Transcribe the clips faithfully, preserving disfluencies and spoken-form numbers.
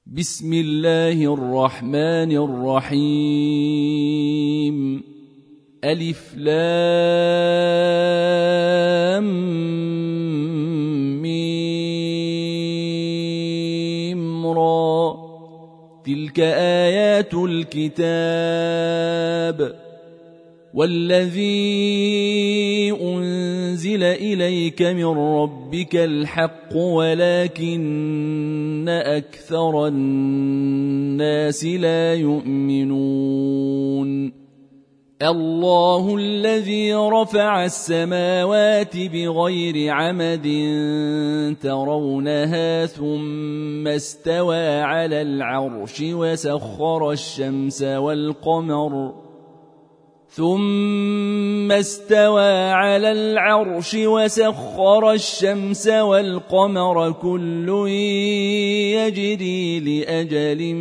بسم الله الرحمن الرحيم. ألف لام ميم را. تلك آيات الكتاب والذي أنزل إليك من ربك الحق ولكن أكثر الناس لا يؤمنون. الله الذي رفع السماوات بغير عمد ترونها ثم استوى على العرش وسخر الشمس والقمر ثم استوى على العرش وسخر الشمس والقمر كل يجري لأجل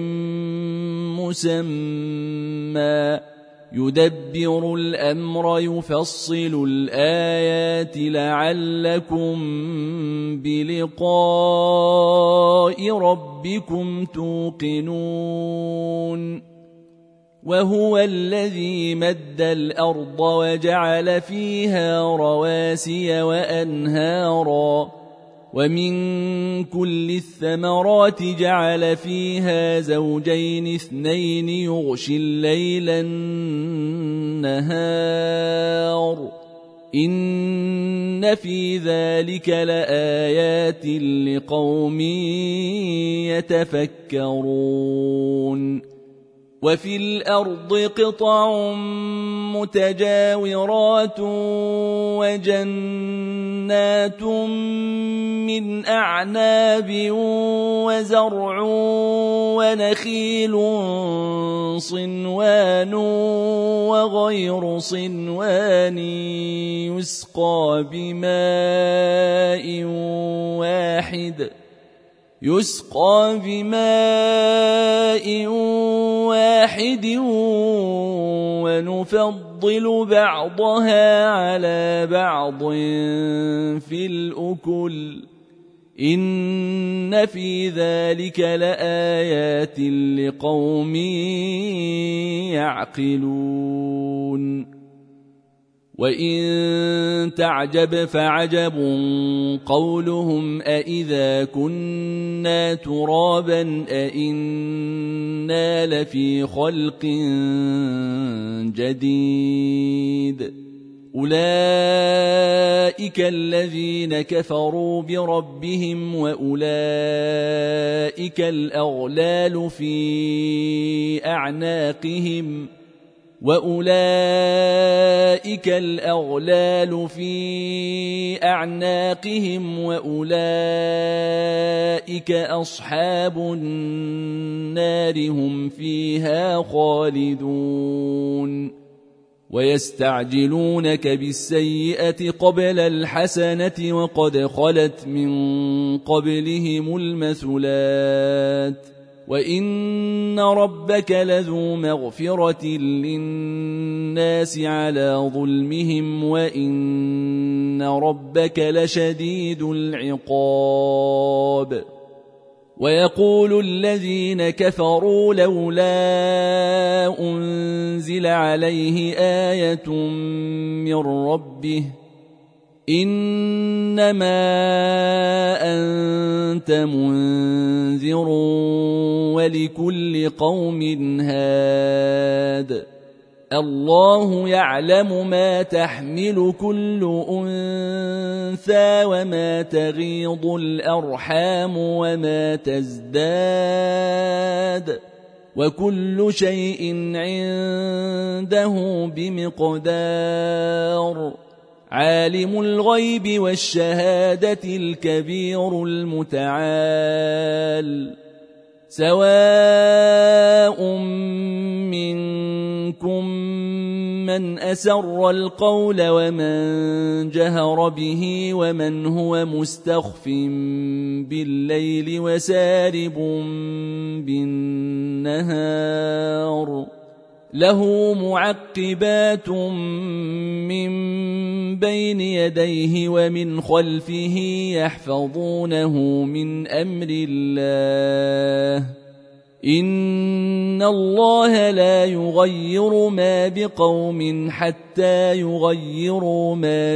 مسمى يدبر الأمر يفصل الآيات لعلكم بلقاء ربكم توقنون. وهو الذي مد الأرض وجعل فيها رواسي وأنهارا ومن كل الثمرات جعل فيها زوجين اثنين يغشي الليل النهار إن في ذلك لآيات لقوم يتفكرون. وفي الأرض قطع متجاورات وجنات من أعناب وزرع ونخيل صنوان وغير صنوان يسقى بماء واحد يسقى بماء واحد ونفضل بعضها على بعض في الأكل إن في ذلك لآيات لقوم يعقلون. وإن تعجب فعجب قولهم أإذا كنا ترابا أإنا لفي خلق جديد أولئك الذين كفروا بربهم وأولئك الأغلال في أعناقهم وأولئك الأغلال في أعناقهم وأولئك أصحاب النار هم فيها خالدون. ويستعجلونك بالسيئة قبل الحسنة وقد خلت من قبلهم المثلات وإن ربك لذو مغفرة للناس على ظلمهم وإن ربك لشديد العقاب. ويقول الذين كفروا لولا أنزل عليه آية من ربه إنما أنت منذر ولكل قوم هاد الله يعلم ما تحمل كل أنثى وما تغيض الأرحام وما تزداد وكل شيء عنده بمقدار. عالم الغيب والشهادة الكبير المتعال سواء منكم من أسر القول ومن جهر به ومن هو مستخف بالليل وسارب بالنهار له معقبات من بين يديه ومن خلفه يحفظونه من أمر الله إن الله لا يغير ما بقوم حتى يغيروا ما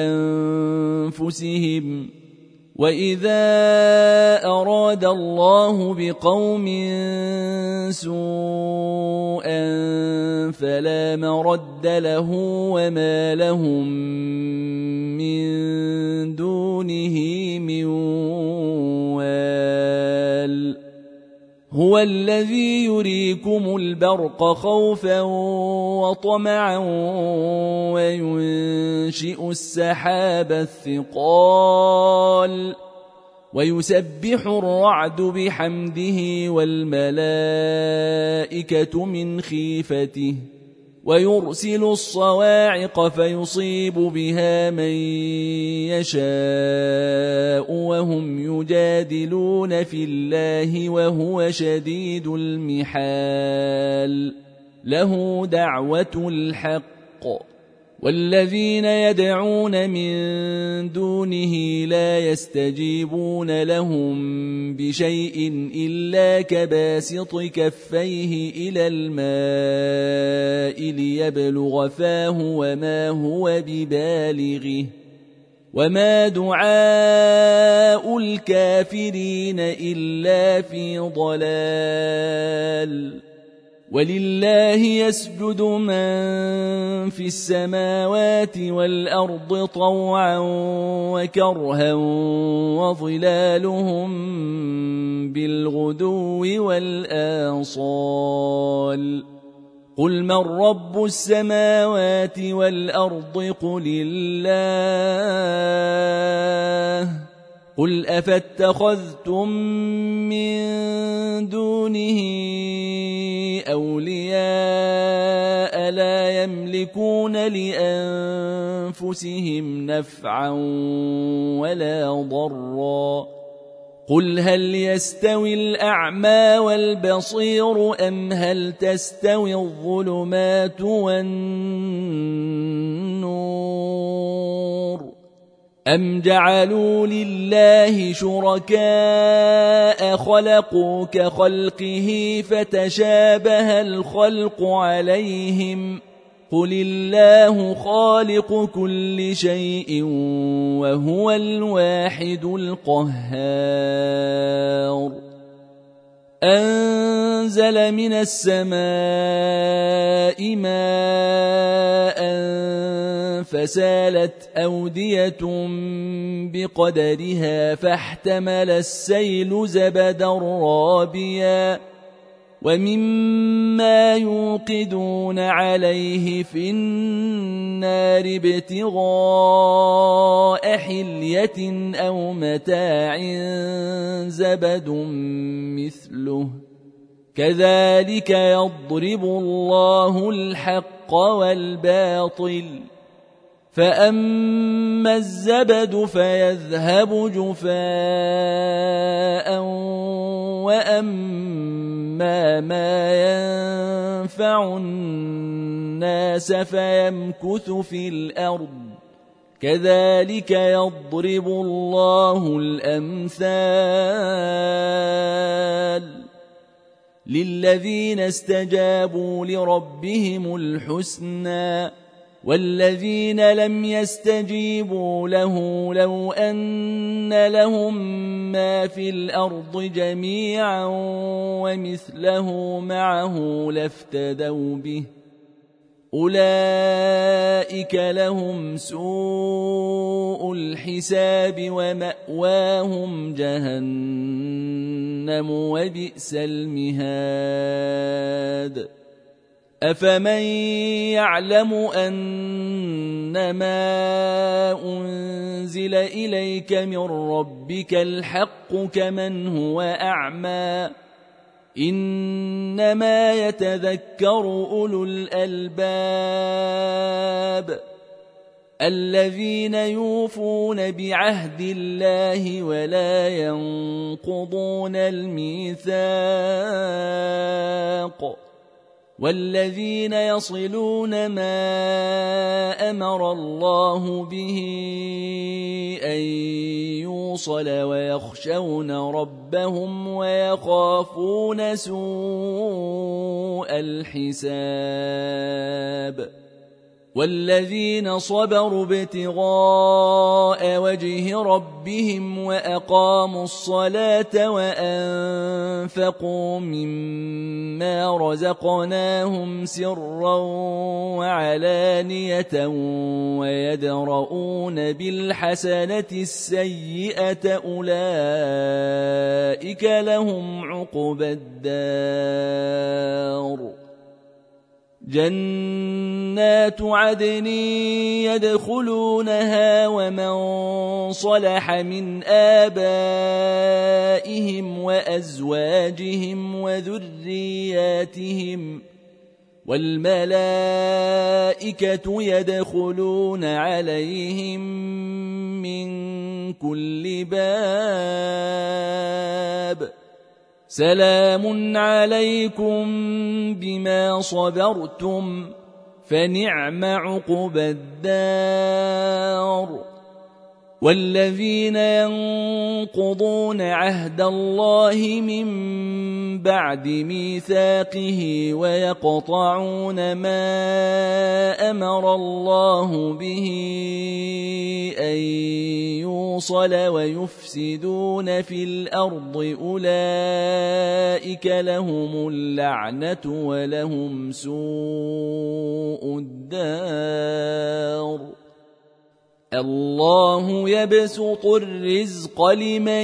بأنفسهم وإذا أراد الله بقوم سوءا فلا مرد له وما لهم من دونه من وال هو الذي يريكم البرق خوفا وطمعا وينشئ السحاب الثقال ويسبح الرعد بحمده والملائكة من خيفته ويرسل الصواعق فيصيب بها من يشاء وهم يجادلون في الله وهو شديد المحال له دعوة الحق والذين يدعون من دونه لا يستجيبون لهم بشيء إلا كباسط كفيه إلى الماء ليبلغ فاه وما هو ببالغه وما دعاء الكافرين إلا في ضلال ولله يسجد من في السماوات والأرض طوعا وكرها وظلالهم بالغدو والآصال قل من رب السماوات والأرض قل الله قل أفاتخذتم من دونه أولياء لا يملكون لأنفسهم نفعا ولا ضرا قل هل يستوي الأعمى والبصير أم هل تستوي الظلمات والنور أم جعلوا لله شركاء خلقوا كخلقه فتشابه الخلق عليهم قل الله خالق كل شيء وهو الواحد القهار أنزل من السماء ماء فسالت أودية بقدرها فاحتمل السيل زبدا رابيا ومما يوقدون عليه في النار ابتغاء حلية أو متاع زبد مثله كذلك يضرب الله الحق والباطل فأما الزبد فيذهب جفاء وأما ما ينفع الناس فيمكث في الأرض كذلك يضرب الله الأمثال للذين استجابوا لربهم الحسنى والذين لم يستجيبوا له لو أن لهم ما في الأرض جميعا ومثله معه لافتدوا به أولئك لهم سوء الحساب ومأواهم جهنم وبئس المهاد أفمن يعلم أنما أنزل إليك من ربك الحق كمن هو أعمى إنما يتذكر أولو الألباب الذين يوفون بعهد الله ولا ينقضون الميثاق والذين يصلون ما أمر الله به أن يوصل ويخشون ربهم ويخافون سوء الحساب والذين صبروا ابتغاء وجه ربهم وأقاموا الصلاة وأنفقوا مما رزقناهم سرا وعلانية ويدرؤون بالحسنة السيئة أولئك لهم عقبى الدار جنات عدن يدخلونها ومن صلح من آبائهم وأزواجهم وذرياتهم والملائكة يدخلون عليهم من كل باب سلام عليكم بما صبرتم فنعم عقبى الدار والذين ينقضون عهد الله من بعد ميثاقه ويقطعون ما أمر الله به أن يوصل ويفسدون في الأرض أولئك لهم اللعنة ولهم سوء الدار الله يبسط الرزق لمن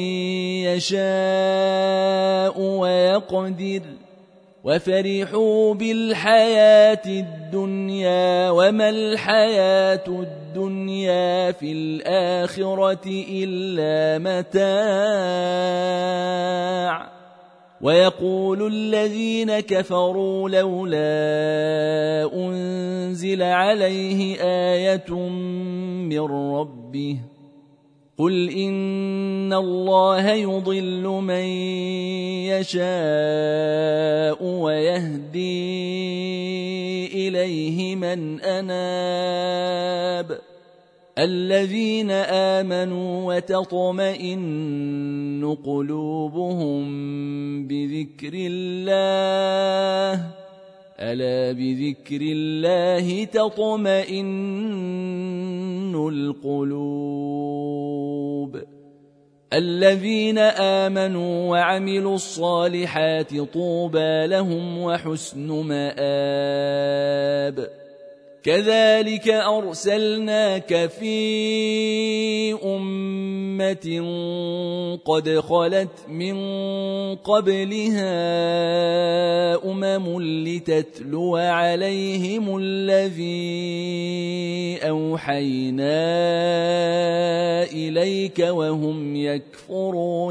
يشاء ويقدر وفرحوا بالحياة الدنيا وما الحياة الدنيا في الآخرة إلا متاع ويقول الذين كفروا لولا أنزل عليه آية من ربه قل إن الله يضل من يشاء ويهدي إليه من أناب الذين آمنوا وتطمئن قلوبهم بذكر الله ألا بذكر الله تطمئن القلوب الذين آمنوا وعملوا الصالحات طوبى لهم وحسن مآب كذلك أرسلناك في أمة قد خلت من قبلها أمم لتتلو عليهم الذي أوحينا إليك وهم يكفرون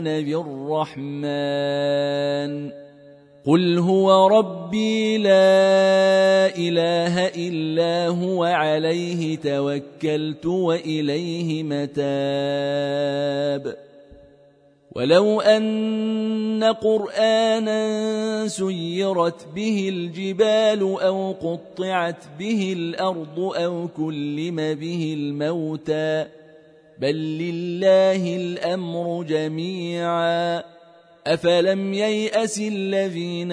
بالرحمن قل هو ربي لا إله إلا هو عليه توكلت وإليه متاب ولو أن قرآنا سيرت به الجبال أو قطعت به الأرض أو كلم به الموتى بل لله الأمر جميعا أفلم ييأس الذين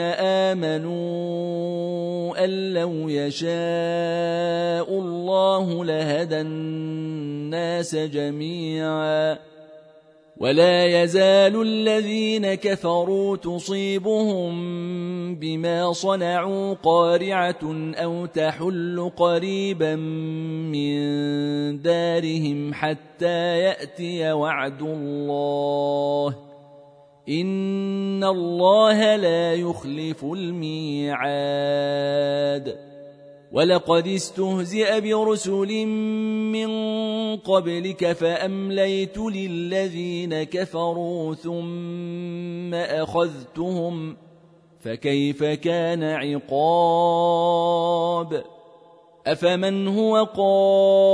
آمنوا أن لو يشاء الله لهدى الناس جميعا ولا يزال الذين كفروا تصيبهم بما صنعوا قارعة أو تحل قريبا من دارهم حتى يأتي وعد الله إن الله لا يخلف الميعاد ولقد استهزئ برسل من قبلك فأمليت للذين كفروا ثم أخذتهم فكيف كان عقاب أفمن هو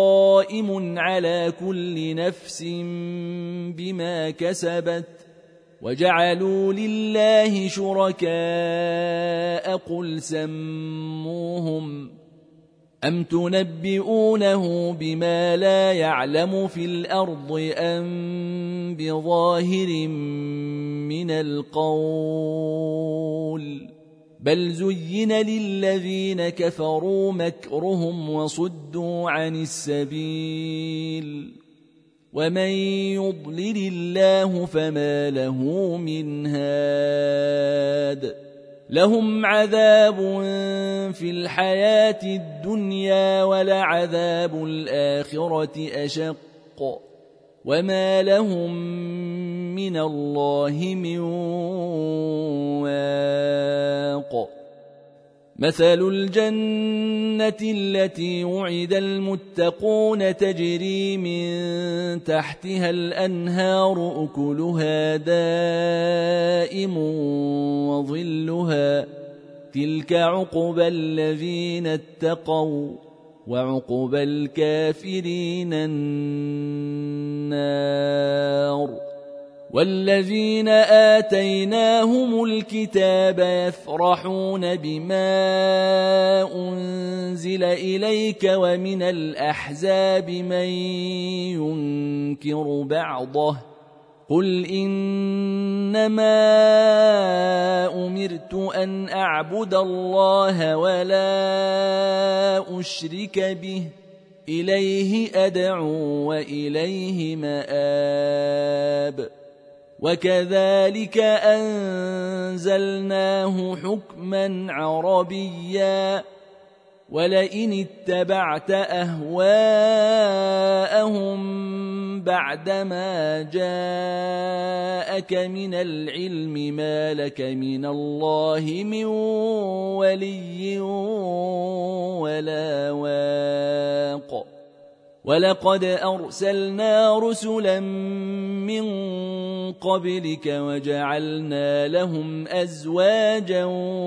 قائم على كل نفس بما كسبت وجعلوا لله شركاء قل سموهم أم تنبئونه بما لا يعلم في الأرض أم بظاهر من القول بل زين للذين كفروا مكرهم وصدوا عن السبيل ومن يضلل الله فما له من هاد لهم عذاب في الحياة الدنيا ولعذاب الآخرة أشق وما لهم من الله من واق مثل الجنة التي وعد المتقون تجري من تحتها الأنهار أكلها دائم وظلها تلك عقبى الذين اتقوا وعقبى الكافرين النار والذين آتيناهم الكتاب يفرحون بما أنزل إليك ومن الأحزاب من ينكر بعضه قل إنما أمرت أن أعبد الله ولا أشرك به إليه أدعو وإليه مآب وكذلك أنزلناه حكما عربيا ولئن اتبعت أهواءهم بعدما جاءك من العلم ما لك من الله من ولي ولا واق ولقد أرسلنا رسلا من قبلك وجعلنا لهم أزواجا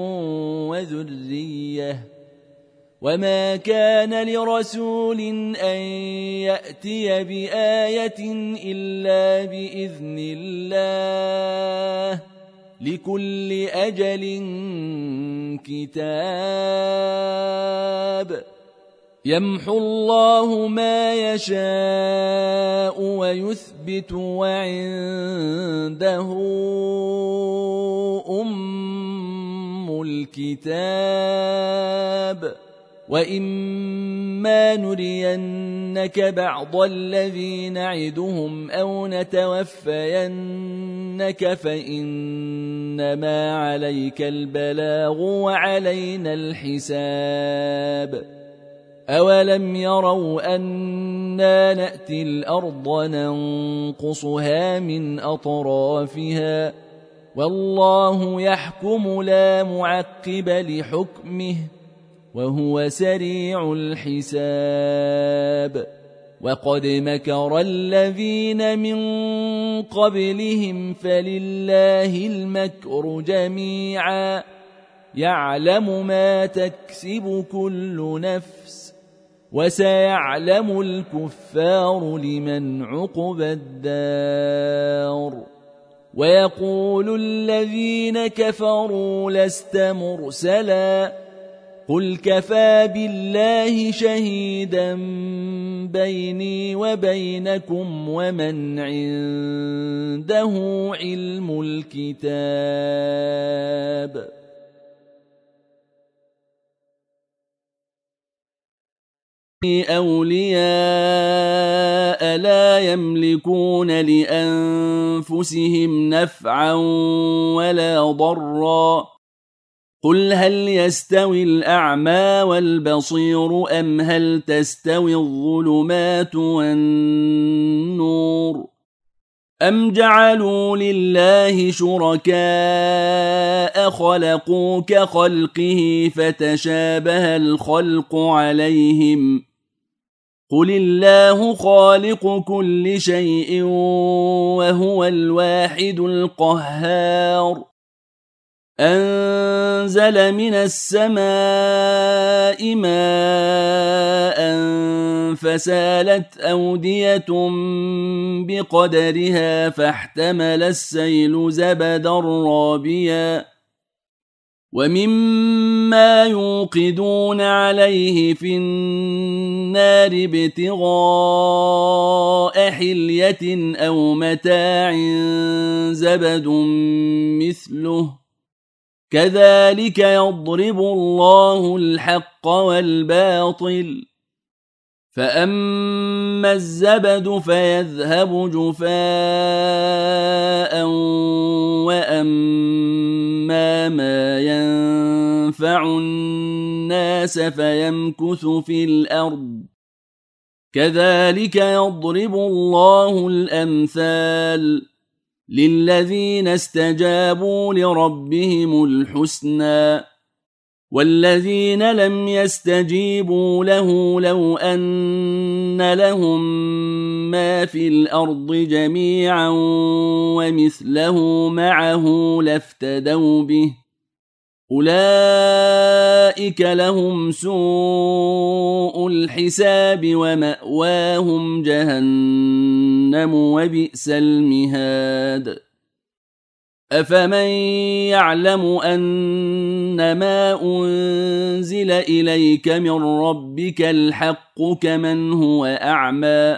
وذرية وما كان لرسول أن يأتي بآية إلا بإذن الله لكل أجل كتاب يمحو الله ما يشاء ويثبت وعنده أم الكتاب وإما نرينك بعض الذي نعدهم أو نتوفينك فإنما عليك البلاغ وعلينا الحساب أولم يروا أنا نأتي الأرض ننقصها من أطرافها والله يحكم لا معقب لحكمه وهو سريع الحساب وقد مكر الذين من قبلهم فلله المكر جميعا يعلم ما تكسب كل نفس وسيعلم الكفار لمن عقبى الدار ويقول الذين كفروا لست مرسلا قل كفى بالله شهيدا بيني وبينكم ومن عنده علم الكتاب أولياء لا يملكون لأنفسهم نفعا ولا ضرا قل هل يستوي الأعمى والبصير أم هل تستوي الظلمات والنور أم جعلوا لله شركاء خلقوا كخلقه فتشابه الخلق عليهم قل الله خالق كل شيء وهو الواحد القهار أنزل من السماء ماء فسالت أودية بقدرها فاحتمل السيل زبدا رابيا ومما يوقدون عليه في النار ابتغاء حلية أو متاع زبد مثله كذلك يضرب الله الحق والباطل فأما الزبد فيذهب جفاء وأما ما ينفع الناس فيمكث في الأرض كذلك يضرب الله الأمثال للذين استجابوا لربهم الحسنى والذين لم يستجيبوا له لو أن لهم ما في الأرض جميعا ومثله معه لافتدوا به أولئك لهم سوء الحساب ومأواهم جهنم وبئس المهاد أفمن يعلم أن ما أنزل إليك من ربك الحق كمن هو أعمى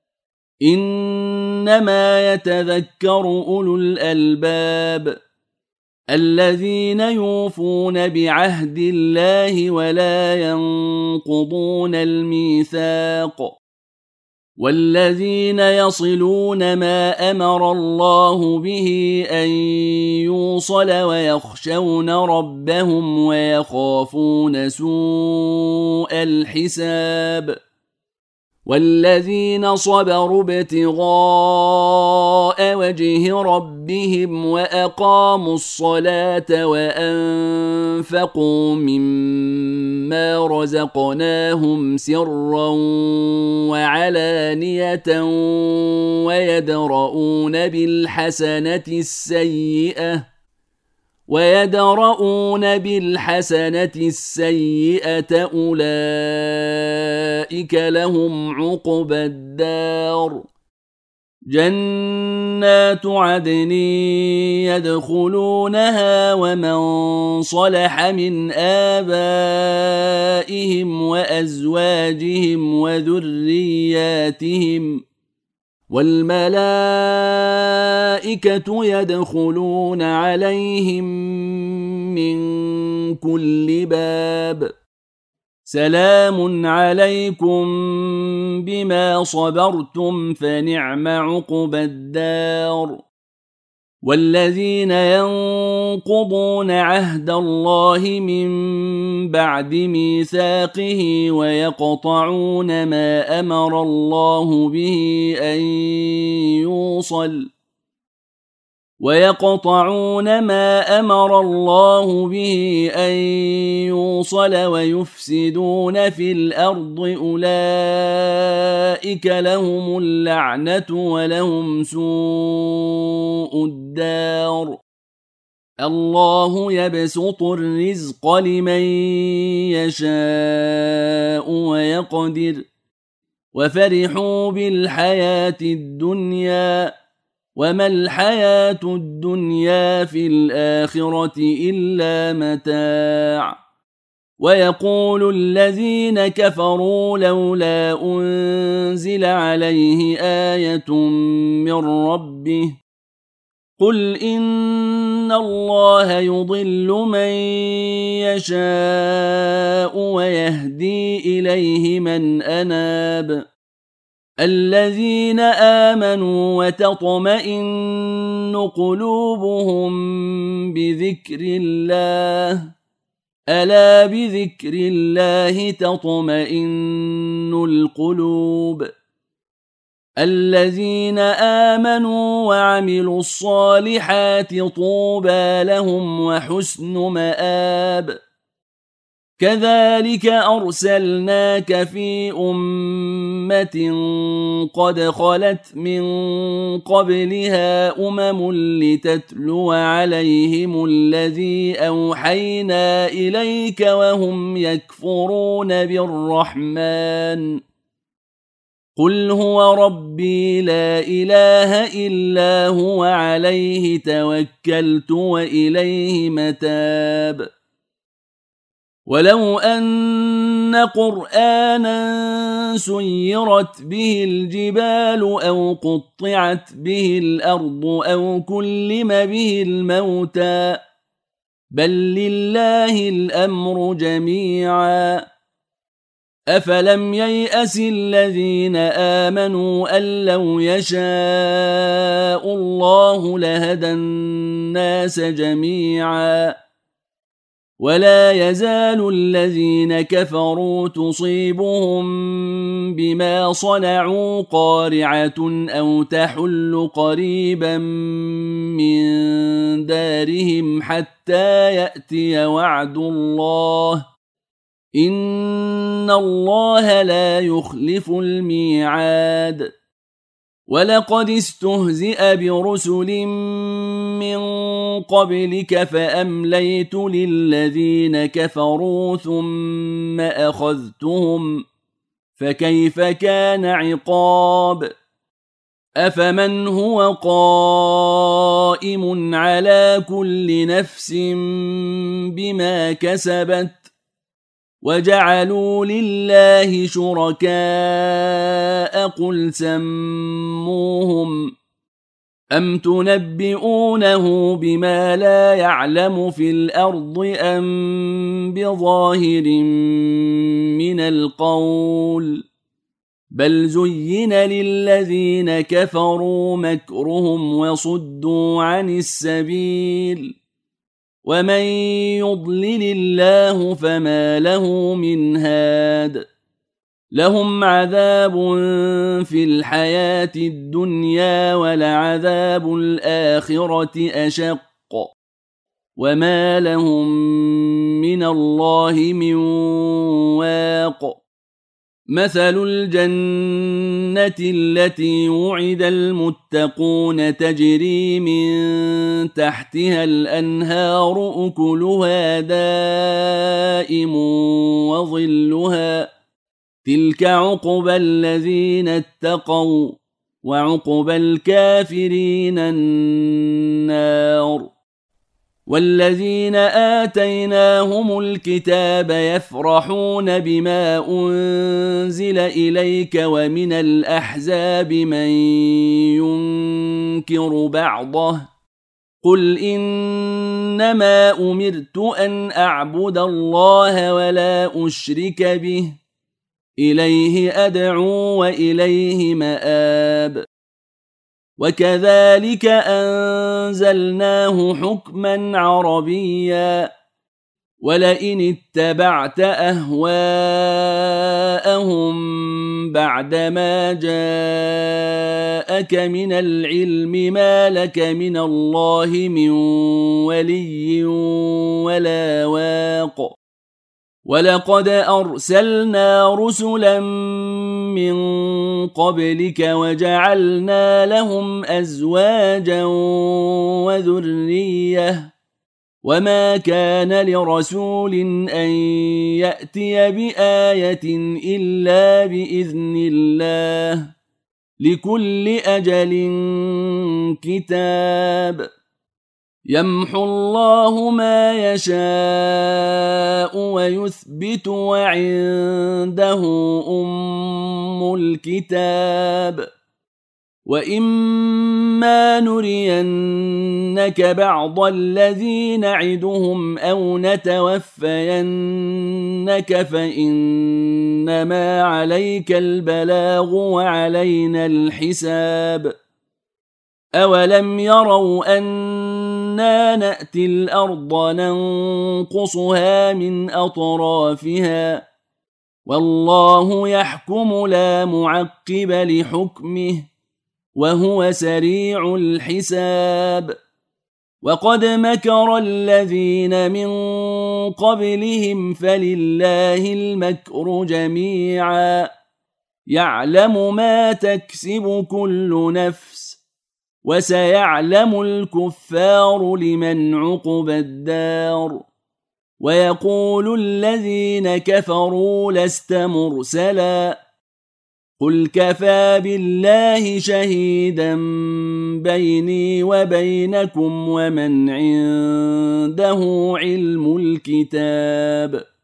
إنما يتذكر أولو الألباب الذين يوفون بعهد الله ولا ينقضون الميثاق والذين يصلون ما أمر الله به أن يوصل ويخشون ربهم ويخافون سوء الحساب والذين صبروا ابتغاء وجه ربهم وأقاموا الصلاة وأنفقوا مما رزقناهم سرا وعلانية ويدرؤون بالحسنة السيئة ويدرؤون بالحسنة السيئة أولئك لهم عقبى الدار جنات عدن يدخلونها ومن صلح من آبائهم وأزواجهم وذرياتهم والملائكة يدخلون عليهم من كل باب سلام عليكم بما صبرتم فنعم عقبى الدار والذين ينقضون عهد الله من بعد ميثاقه ويقطعون ما أمر الله به أن يوصل ويقطعون ما أمر الله به أن يوصل ويفسدون في الأرض أولئك لهم اللعنة ولهم سوء الدار الله يبسط الرزق لمن يشاء ويقدر وفرحوا بالحياة الدنيا وما الحياة الدنيا في الآخرة إلا متاع ويقول الذين كفروا لولا أنزل عليه آية من ربه قل إن الله يضل من يشاء ويهدي إليه من أناب الذين آمنوا وتطمئن قلوبهم بذكر الله ألا بذكر الله تطمئن القلوب الذين آمنوا وعملوا الصالحات طوبى لهم وحسن مآب كذلك أرسلناك في أمة قد خلت من قبلها أمم لتتلو عليهم الذي أوحينا إليك وهم يكفرون بالرحمن قل هو ربي لا إله إلا هو عليه توكلت وإليه متاب ولو أن قرآنا سيرت به الجبال أو قطعت به الأرض أو كلم به الموتى بل لله الأمر جميعا أفلم ييأس الذين آمنوا أن لو يشاء الله لهدى الناس جميعا ولا يزال الذين كفروا تصيبهم بما صنعوا قارعة أو تحل قريبا من دارهم حتى يأتي وعد الله إن الله لا يخلف الميعاد ولقد استهزئ برسل من قبلك فأمليت للذين كفروا ثم أخذتهم فكيف كان عقاب أفمن هو قائم على كل نفس بما كسبت وجعلوا لله شركاء قل سموهم أم تنبئونه بما لا يعلم في الأرض أم بظاهر من القول بل زين للذين كفروا مكرهم وصدوا عن السبيل ومن يضلل الله فما له من هاد لهم عذاب في الحياة الدنيا ولعذاب الآخرة أشق وما لهم من الله من واق مثل الجنة التي وعد المتقون تجري من تحتها الأنهار أكلها دائم وظلها تلك عقبى الذين اتقوا وعقبى الكافرين النار والذين آتيناهم الكتاب يفرحون بما أنزل إليك ومن الأحزاب من ينكر بعضه قل إنما أمرت أن أعبد الله ولا أشرك به إليه أدعو وإليه مآب وكذلك أنزلناه حكما عربيا ولئن اتبعت أهواءهم بعدما جاءك من العلم ما لك من الله من ولي ولا واق ولقد أرسلنا رسلا من قبلك وجعلنا لهم أزواجا وذرية وما كان لرسول أن يأتي بآية إلا بإذن الله لكل أجل كتاب يمحو الله ما يشاء ويثبت وعنده أم الكتاب وإما نرينك بعض الذي نعدهم أو نتوفينك فإنما عليك البلاغ وعلينا الحساب أولم يروا أنا نأتي الأرض ننقصها من أطرافها والله يحكم لا معقب لحكمه وهو سريع الحساب وقد مكر الذين من قبلهم فلله المكر جميعا يعلم ما تكسب كل نفس وسيعلم الكفار لمن عقبى الدار ويقول الذين كفروا لست مرسلا قل كفى بالله شهيدا بيني وبينكم ومن عنده علم الكتاب